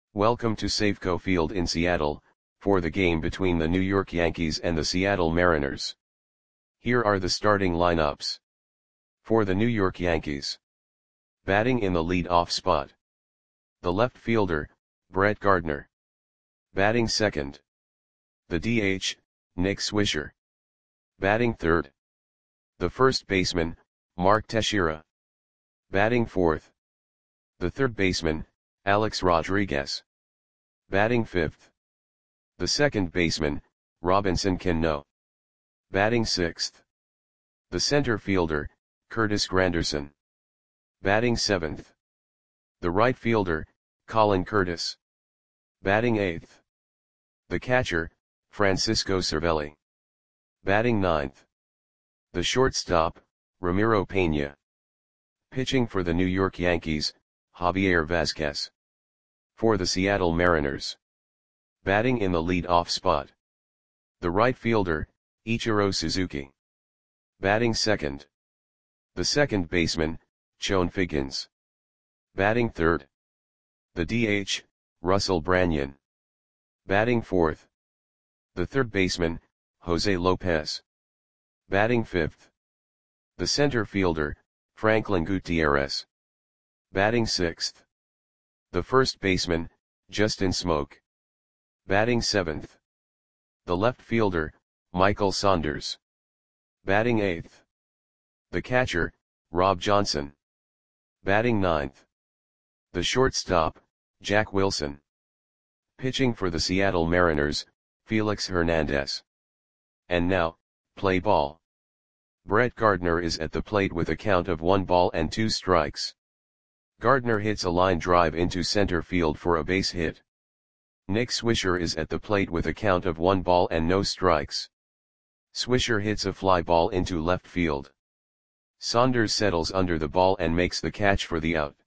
Welcome to Safeco Field in Seattle, for the game between the New York Yankees and the Seattle Mariners. Here are the starting lineups. For the New York Yankees. Batting in the lead-off spot. The left fielder, Brett Gardner. Batting second. The DH, Nick Swisher. Batting third. The first baseman, Mark Teixeira. Batting fourth. The third baseman, Alex Rodriguez. Batting fifth. The second baseman, Robinson Cano. Batting sixth. The center fielder, Curtis Granderson. Batting seventh. The right fielder, Colin Curtis. Batting eighth. The catcher, Francisco Cervelli. Batting ninth. The shortstop, Ramiro Peña. Pitching for the New York Yankees, Javier Vazquez. For the Seattle Mariners. Batting in the lead-off spot. The right fielder, Ichiro Suzuki. Batting second. The second baseman, Chone Figgins. Batting third. The DH, Russell Branyan. Batting fourth. The third baseman, Jose Lopez. Batting fifth. The center fielder, Franklin Gutierrez. Batting sixth. The first baseman, Justin Smoak. Batting seventh. The left fielder, Michael Saunders. Batting eighth. The catcher, Rob Johnson. Batting ninth. The shortstop, Jack Wilson. Pitching for the Seattle Mariners, Felix Hernandez. And now, play ball. Brett Gardner is at the plate with a count of 1 ball and 2 strikes. Gardner hits a line drive into center field for a base hit. Nick Swisher is at the plate with a count of 1 ball and no strikes. Swisher hits a fly ball into left field. Saunders settles under the ball and makes the catch for the out.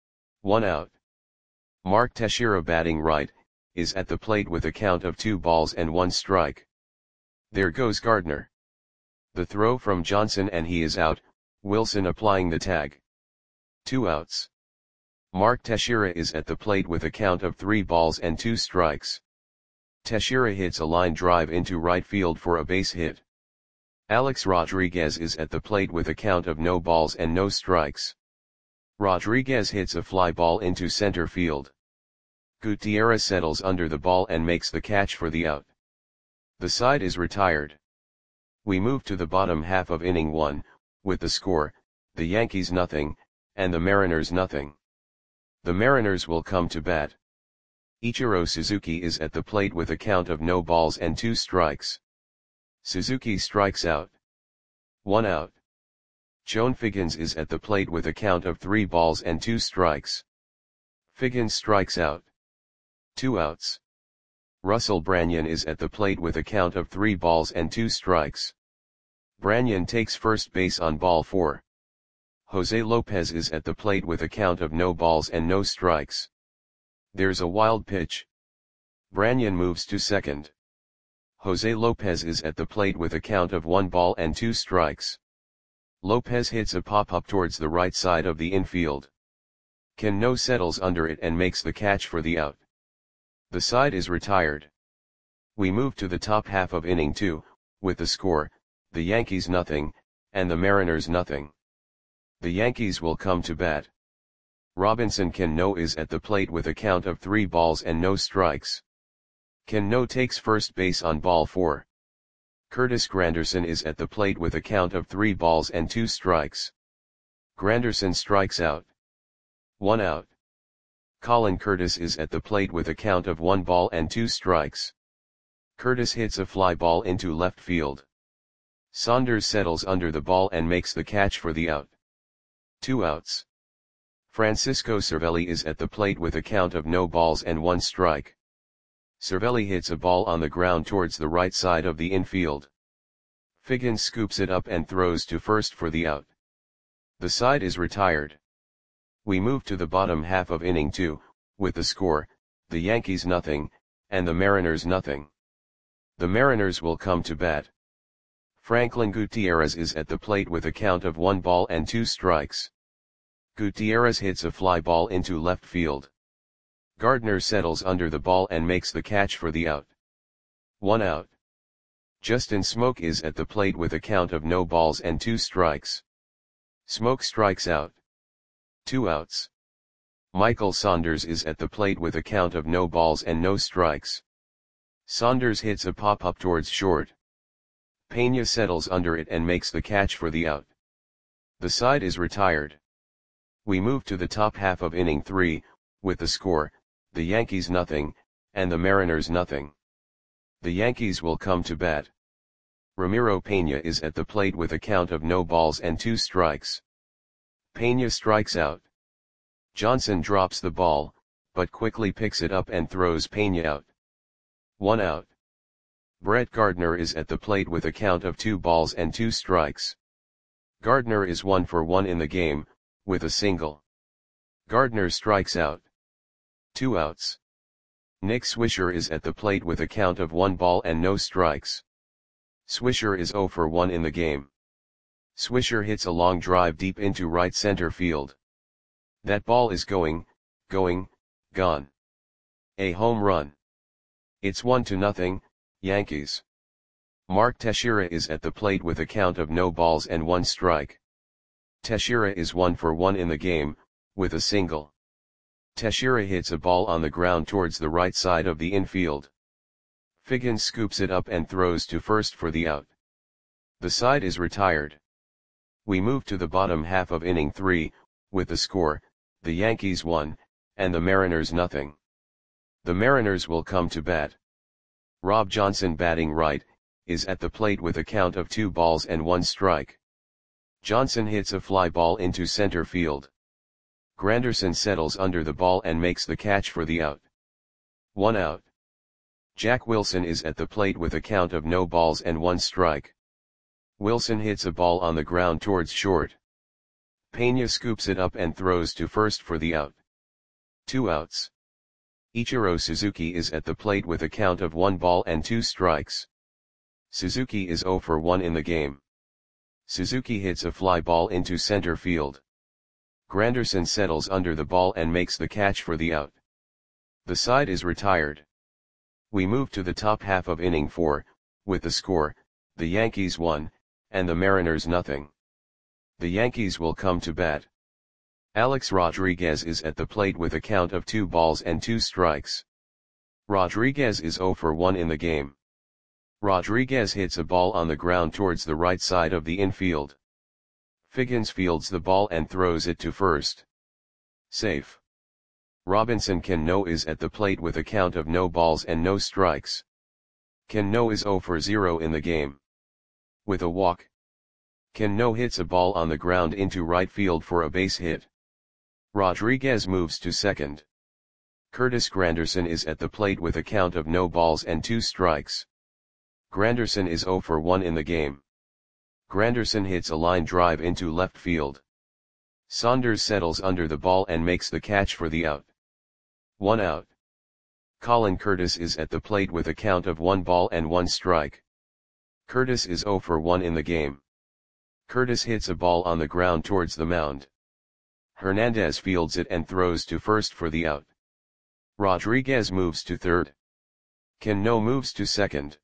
1 out. Mark Teixeira, batting right, is at the plate with a count of 2 balls and 1 strike. There goes Gardner. The throw from Johnson and he is out, Wilson applying the tag. 2 outs. Mark Teixeira is at the plate with a count of 3 balls and 2 strikes. Teixeira hits a line drive into right field for a base hit. Alex Rodriguez is at the plate with a count of no balls and no strikes. Rodriguez hits a fly ball into center field. Gutierrez settles under the ball and makes the catch for the out. The side is retired. We move to the bottom half of inning 1, with the score, the Yankees nothing, and the Mariners nothing. The Mariners will come to bat. Ichiro Suzuki is at the plate with a count of no balls and 2 strikes. Suzuki strikes out. 1 out. Chone Figgins is at the plate with a count of 3 balls and 2 strikes. Figgins strikes out. 2 outs. Russell Branyan is at the plate with a count of 3 balls and 2 strikes. Branyan takes first base on ball 4. Jose Lopez is at the plate with a count of no balls and no strikes. There's a wild pitch. Branyan moves to second. Jose Lopez is at the plate with a count of 1 ball and 2 strikes. Lopez hits a pop-up towards the right side of the infield. Cano settles under it and makes the catch for the out. The side is retired. We move to the top half of inning 2, with the score, the Yankees nothing, and the Mariners nothing. The Yankees will come to bat. Robinson Cano is at the plate with a count of 3 balls and no strikes. Cano takes first base on ball 4. Curtis Granderson is at the plate with a count of 3 balls and 2 strikes. Granderson strikes out. 1 out. Colin Curtis is at the plate with a count of 1 ball and 2 strikes. Curtis hits a fly ball into left field. Saunders settles under the ball and makes the catch for the out. 2 outs. Francisco Cervelli is at the plate with a count of no balls and 1 strike. Cervelli hits a ball on the ground towards the right side of the infield. Figgins scoops it up and throws to first for the out. The side is retired. We move to the bottom half of inning 2, with the score, the Yankees nothing, and the Mariners nothing. The Mariners will come to bat. Franklin Gutierrez is at the plate with a count of 1 ball and 2 strikes. Gutierrez hits a fly ball into left field. Gardner settles under the ball and makes the catch for the out. 1 out. Justin Smoke is at the plate with a count of no balls and 2 strikes. Smoke strikes out. 2 outs. Michael Saunders is at the plate with a count of no balls and no strikes. Saunders hits a pop-up towards short. Pena settles under it and makes the catch for the out. The side is retired. We move to the top half of inning 3, with the score, the Yankees nothing, and the Mariners nothing. The Yankees will come to bat. Ramiro Pena is at the plate with a count of no balls and 2 strikes. Pena strikes out. Johnson drops the ball, but quickly picks it up and throws Pena out. 1 out. Brett Gardner is at the plate with a count of 2 balls and 2 strikes. Gardner is 1 for 1 in the game, with a single. Gardner strikes out. 2 outs. Nick Swisher is at the plate with a count of 1 ball and no strikes. Swisher is 0 for 1 in the game. Swisher hits a long drive deep into right center field. That ball is gone. A home run. It's 1-0, Yankees. Mark Teixeira is at the plate with a count of no balls and 1 strike. Teixeira is 1 for 1 in the game, with a single. Teixeira hits a ball on the ground towards the right side of the infield. Figgins scoops it up and throws to first for the out. The side is retired. We move to the bottom half of inning 3, with the score, the Yankees 1, and the Mariners nothing. The Mariners will come to bat. Rob Johnson, batting right, is at the plate with a count of 2 balls and 1 strike. Johnson hits a fly ball into center field. Granderson settles under the ball and makes the catch for the out. 1 out. Jack Wilson is at the plate with a count of no balls and 1 strike. Wilson hits a ball on the ground towards short. Pena scoops it up and throws to first for the out. 2 outs. Ichiro Suzuki is at the plate with a count of 1 ball and 2 strikes. Suzuki is 0 for 1 in the game. Suzuki hits a fly ball into center field. Granderson settles under the ball and makes the catch for the out. The side is retired. We move to the top half of inning 4, with the score, the Yankees 1, and the Mariners nothing. The Yankees will come to bat. Alex Rodriguez is at the plate with a count of 2 balls and 2 strikes. Rodriguez is 0 for 1 in the game. Rodriguez hits a ball on the ground towards the right side of the infield. Figgins fields the ball and throws it to first. Safe. Robinson Cano is at the plate with a count of no balls and no strikes. Cano is 0 for 0 in the game. With a walk. Cano hits a ball on the ground into right field for a base hit. Rodriguez moves to second. Curtis Granderson is at the plate with a count of no balls and 2 strikes. Granderson is 0 for 1 in the game. Granderson hits a line drive into left field. Saunders settles under the ball and makes the catch for the out. 1 out. Colin Curtis is at the plate with a count of 1 ball and 1 strike. Curtis is 0 for 1 in the game. Curtis hits a ball on the ground towards the mound. Hernandez fields it and throws to first for the out. Rodriguez moves to third. Cano moves to second.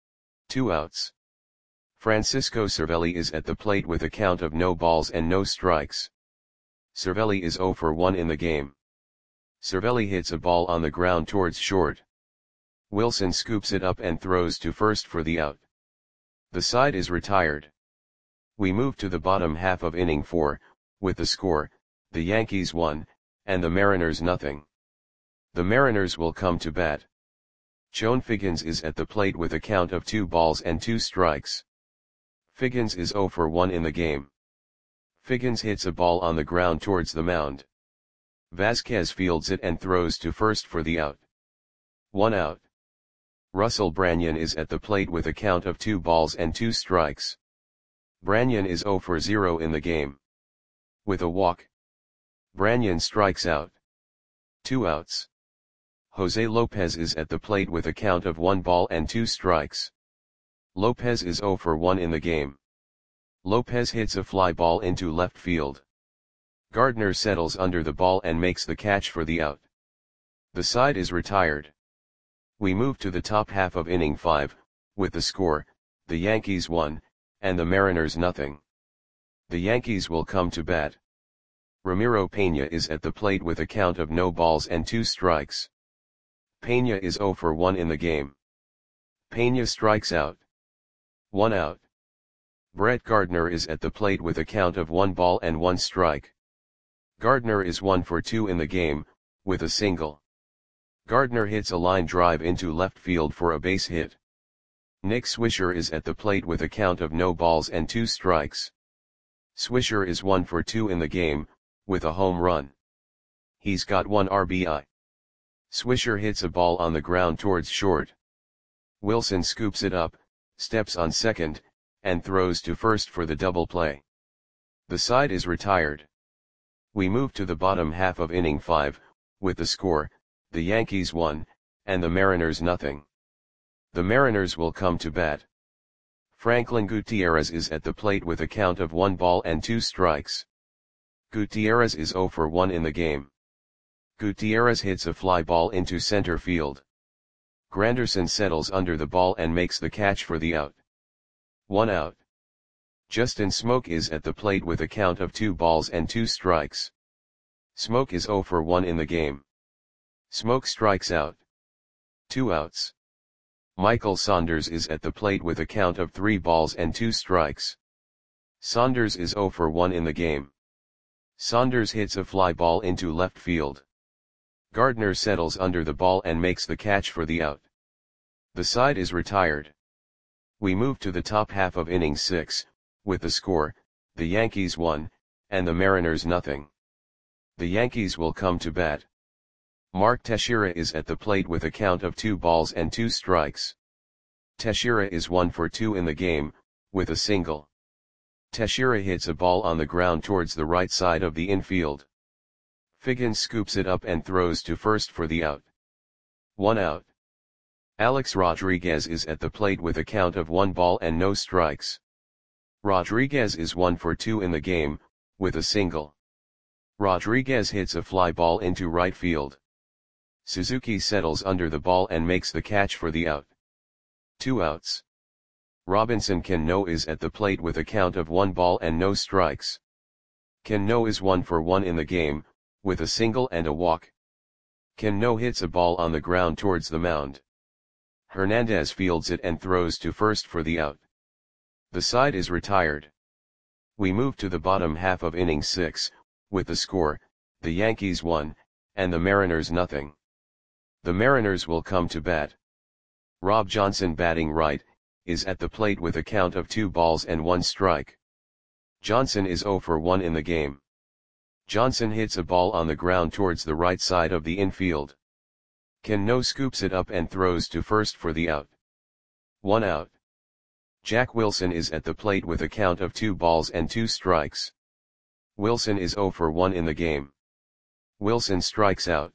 2 outs. Francisco Cervelli is at the plate with a count of no balls and no strikes. Cervelli is 0 for 1 in the game. Cervelli hits a ball on the ground towards short. Wilson scoops it up and throws to first for the out. The side is retired. We move to the bottom half of inning 4, with the score, the Yankees 1, and the Mariners nothing. The Mariners will come to bat. Joan Figgins is at the plate with a count of 2 balls and 2 strikes. Figgins is 0 for 1 in the game. Figgins hits a ball on the ground towards the mound. Vasquez fields it and throws to first for the out. 1 out. Russell Branyan is at the plate with a count of 2 balls and 2 strikes. Branyan is 0 for 0 in the game. With a walk. Branyan strikes out. 2 outs. Jose Lopez is at the plate with a count of 1 ball and 2 strikes. Lopez is 0 for 1 in the game. Lopez hits a fly ball into left field. Gardner settles under the ball and makes the catch for the out. The side is retired. We move to the top half of inning 5, with the score, the Yankees 1, and the Mariners nothing. The Yankees will come to bat. Ramiro Peña is at the plate with a count of no balls and 2 strikes. Peña is 0 for 1 in the game. Peña strikes out. 1 out. Brett Gardner is at the plate with a count of 1 ball and 1 strike. Gardner is 1 for 2 in the game, with a single. Gardner hits a line drive into left field for a base hit. Nick Swisher is at the plate with a count of no balls and 2 strikes. Swisher is 1 for 2 in the game, with a home run. He's got 1 RBI. Swisher hits a ball on the ground towards short. Wilson scoops it up, steps on second, and throws to first for the double play. The side is retired. We move to the bottom half of inning 5, with the score, the Yankees 1, and the Mariners nothing. The Mariners will come to bat. Franklin Gutierrez is at the plate with a count of 1 ball and 2 strikes. Gutierrez is 0 for 1 in the game. Gutierrez hits a fly ball into center field. Granderson settles under the ball and makes the catch for the out. 1 out. Justin Smoke is at the plate with a count of 2 balls and 2 strikes. Smoke is 0 for 1 in the game. Smoke strikes out. 2 outs. Michael Saunders is at the plate with a count of 3 balls and 2 strikes. Saunders is 0 for 1 in the game. Saunders hits a fly ball into left field. Gardner settles under the ball and makes the catch for the out. The side is retired. We move to the top half of inning 6, with the score, the Yankees 1, and the Mariners nothing. The Yankees will come to bat. Mark Teixeira is at the plate with a count of 2 balls and 2 strikes. Teixeira is 1 for 2 in the game, with a single. Teixeira hits a ball on the ground towards the right side of the infield. Figgins scoops it up and throws to first for the out. 1 out. Alex Rodriguez is at the plate with a count of 1 ball and no strikes. Rodriguez is 1 for 2 in the game, with a single. Rodriguez hits a fly ball into right field. Suzuki settles under the ball and makes the catch for the out. 2 outs. Robinson Cano is at the plate with a count of 1 ball and no strikes. Cano is 1 for 1 in the game, with a single and a walk. Cano hits a ball on the ground towards the mound. Hernandez fields it and throws to first for the out. The side is retired. We move to the bottom half of inning 6, with the score, the Yankees 1, and the Mariners nothing. The Mariners will come to bat. Rob Johnson, batting right, is at the plate with a count of 2 balls and 1 strike. Johnson is 0 for 1 in the game. Johnson hits a ball on the ground towards the right side of the infield. Cano scoops it up and throws to first for the out. 1 out. Jack Wilson is at the plate with a count of 2 balls and 2 strikes. Wilson is 0 for 1 in the game. Wilson strikes out.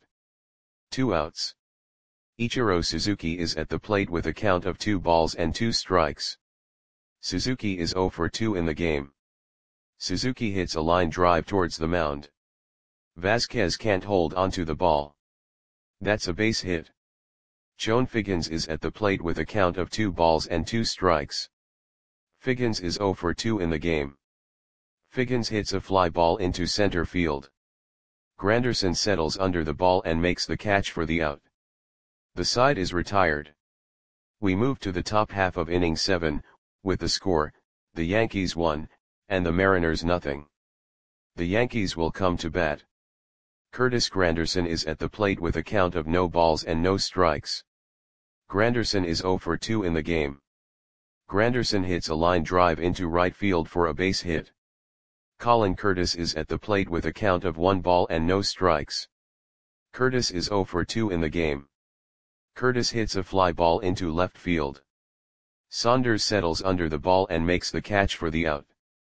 2 outs. Ichiro Suzuki is at the plate with a count of 2 balls and 2 strikes. Suzuki is 0 for 2 in the game. Suzuki hits a line drive towards the mound. Vasquez can't hold onto the ball. That's a base hit. Joan Figgins is at the plate with a count of 2 balls and 2 strikes. Figgins is 0 for 2 in the game. Figgins hits a fly ball into center field. Granderson settles under the ball and makes the catch for the out. The side is retired. We move to the top half of inning 7, with the score, the Yankees 1, and the Mariners nothing. The Yankees will come to bat. Curtis Granderson is at the plate with a count of no balls and no strikes. Granderson is 0 for 2 in the game. Granderson hits a line drive into right field for a base hit. Colin Curtis is at the plate with a count of 1 ball and no strikes. Curtis is 0 for 2 in the game. Curtis hits a fly ball into left field. Saunders settles under the ball and makes the catch for the out.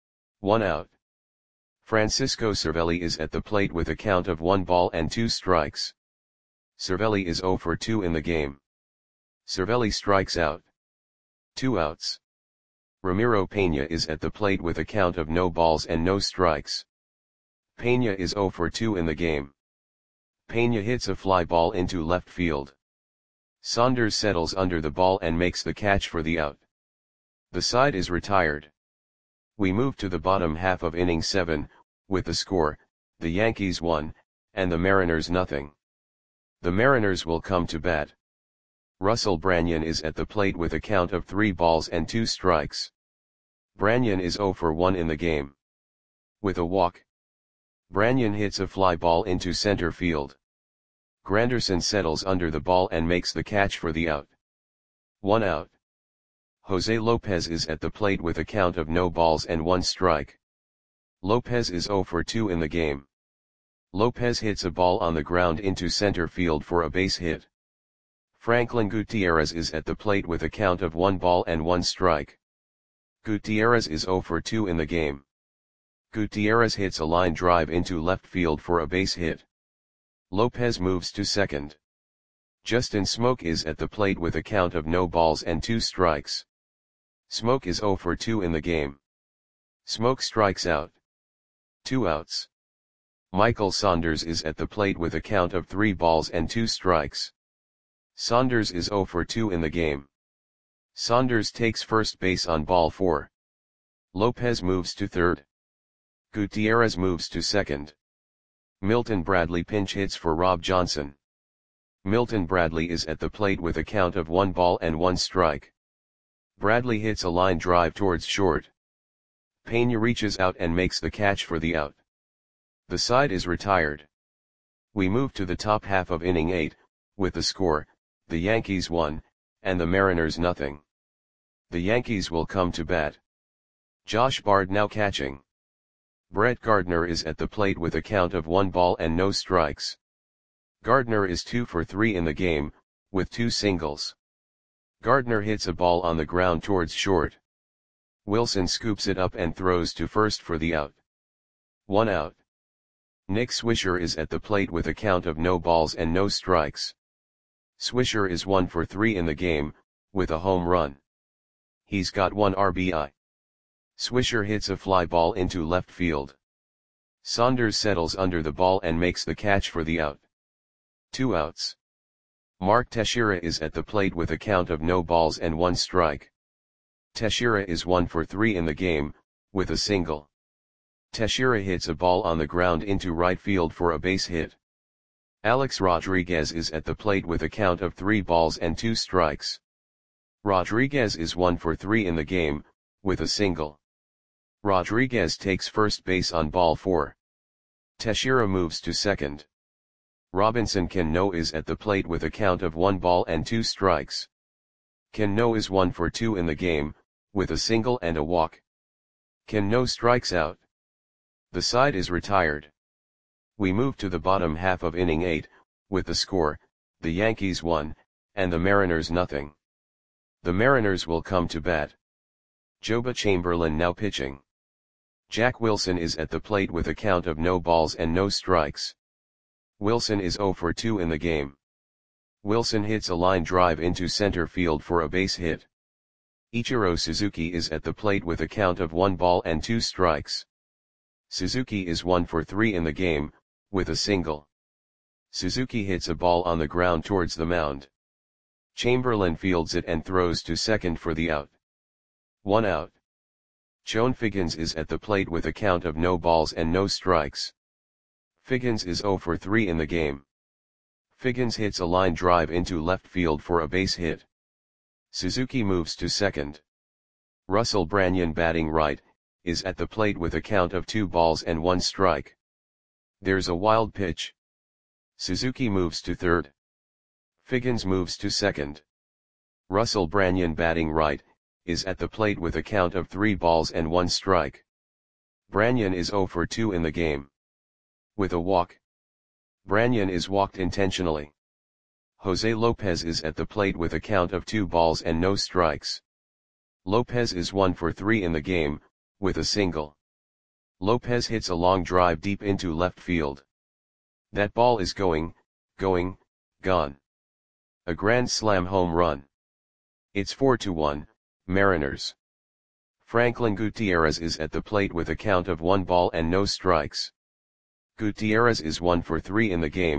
1 out. Francisco Cervelli is at the plate with a count of 1 ball and 2 strikes. Cervelli is 0 for 2 in the game. Cervelli strikes out. 2 outs. Ramiro Peña is at the plate with a count of no balls and no strikes. Peña is 0 for 2 in the game. Peña hits a fly ball into left field. Saunders settles under the ball and makes the catch for the out. The side is retired. We move to the bottom half of inning 7, with the score, the Yankees 1, and the Mariners nothing. The Mariners will come to bat. Russell Branyan is at the plate with a count of 3 balls and 2 strikes. Branyan is 0 for 1 in the game. With a walk, Branyan hits a fly ball into center field. Granderson settles under the ball and makes the catch for the out. 1 out. Jose Lopez is at the plate with a count of no balls and 1 strike. Lopez is 0 for 2 in the game. Lopez hits a ball on the ground into center field for a base hit. Franklin Gutierrez is at the plate with a count of 1 ball and 1 strike. Gutierrez is 0 for 2 in the game. Gutierrez hits a line drive into left field for a base hit. Lopez moves to second. Justin Smoke is at the plate with a count of no balls and 2 strikes. Smoke is 0 for 2 in the game. Smoke strikes out. 2 outs. Michael Saunders is at the plate with a count of 3 balls and 2 strikes. Saunders is 0 for 2 in the game. Saunders takes first base on ball 4. Lopez moves to third. Gutierrez moves to second. Milton Bradley pinch hits for Rob Johnson. Milton Bradley is at the plate with a count of 1 ball and 1 strike. Bradley hits a line drive towards short. Peña reaches out and makes the catch for the out. The side is retired. We move to the top half of inning 8, with the score, the Yankees 1, and the Mariners nothing. The Yankees will come to bat. Josh Bard now catching. Brett Gardner is at the plate with a count of 1 ball and no strikes. Gardner is 2 for 3 in the game, with 2 singles. Gardner hits a ball on the ground towards short. Wilson scoops it up and throws to first for the out. 1 out. Nick Swisher is at the plate with a count of no balls and no strikes. Swisher is 1 for 3 in the game, with a home run. He's got 1 RBI. Swisher hits a fly ball into left field. Saunders settles under the ball and makes the catch for the out. 2 outs. Mark Teixeira is at the plate with a count of no balls and 1 strike. Teixeira is 1 for 3 in the game, with a single. Teixeira hits a ball on the ground into right field for a base hit. Alex Rodriguez is at the plate with a count of 3 balls and 2 strikes. Rodriguez is 1 for 3 in the game, with a single. Rodriguez takes first base on ball 4. Teixeira moves to second. Robinson Cano is at the plate with a count of 1 ball and 2 strikes. Cano is 1 for 2 in the game, with a single and a walk. Cano strikes out. The side is retired. We move to the bottom half of inning 8, with the score, the Yankees 1, and the Mariners nothing. The Mariners will come to bat. Joba Chamberlain now pitching. Jack Wilson is at the plate with a count of no balls and no strikes. Wilson is 0 for 2 in the game. Wilson hits a line drive into center field for a base hit. Ichiro Suzuki is at the plate with a count of 1 ball and 2 strikes. Suzuki is 1 for 3 in the game, with a single. Suzuki hits a ball on the ground towards the mound. Chamberlain fields it and throws to second for the out. 1 out. Chone Figgins is at the plate with a count of no balls and no strikes. Figgins is 0 for 3 in the game. Figgins hits a line drive into left field for a base hit. Suzuki moves to second. Russell Branyan batting right, is at the plate with a count of 2 balls and 1 strike. There's a wild pitch. Suzuki moves to third. Figgins moves to second. Russell Branyan batting right, is at the plate with a count of 3 balls and 1 strike. Branyan is 0 for 2 in the game. With a walk. Branyan is walked intentionally. Jose Lopez is at the plate with a count of 2 balls and no strikes. Lopez is 1 for 3 in the game, with a single. Lopez hits a long drive deep into left field. That ball is gone. A grand slam home run. It's 4-1, Mariners. Franklin Gutierrez is at the plate with a count of 1 ball and no strikes. Gutierrez is 1 for 3 in the game,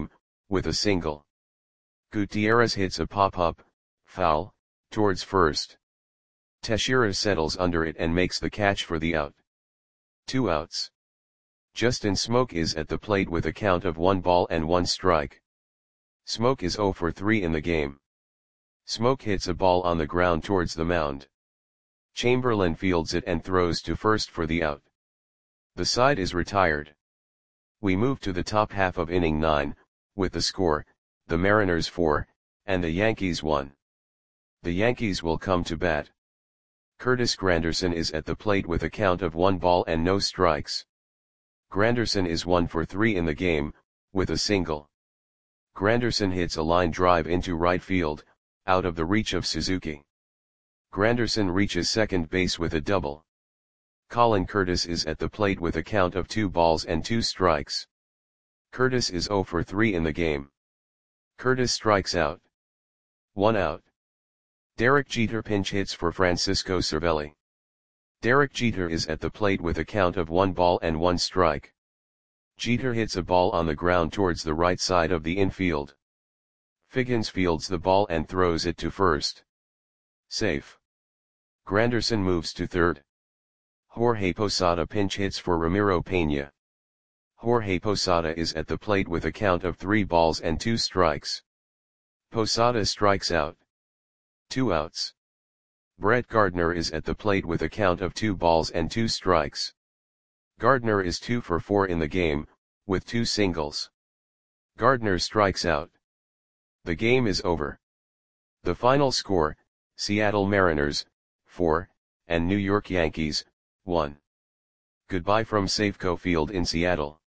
with a single. Gutierrez hits a pop-up, foul, towards first. Teixeira settles under it and makes the catch for the out. 2 outs. Justin Smoke is at the plate with a count of 1 ball and 1 strike. Smoke is 0 for 3 in the game. Smoke hits a ball on the ground towards the mound. Chamberlain fields it and throws to first for the out. The side is retired. We move to the top half of inning 9, with the score, the Mariners 4, and the Yankees 1. The Yankees will come to bat. Curtis Granderson is at the plate with a count of 1 ball and no strikes. Granderson is 1 for 3 in the game, with a single. Granderson hits a line drive into right field, out of the reach of Suzuki. Granderson reaches second base with a double. Colin Curtis is at the plate with a count of 2 balls and 2 strikes. Curtis is 0 for 3 in the game. Curtis strikes out. 1 out. Derek Jeter pinch hits for Francisco Cervelli. Derek Jeter is at the plate with a count of 1 ball and 1 strike. Jeter hits a ball on the ground towards the right side of the infield. Figgins fields the ball and throws it to first. Safe. Granderson moves to third. Jorge Posada pinch hits for Ramiro Peña. Jorge Posada is at the plate with a count of 3 balls and 2 strikes. Posada strikes out. 2 outs. Brett Gardner is at the plate with a count of 2 balls and 2 strikes. Gardner is 2 for 4 in the game, with 2 singles. Gardner strikes out. The game is over. The final score, Seattle Mariners, 4, and New York Yankees, 1. Goodbye from Safeco Field in Seattle.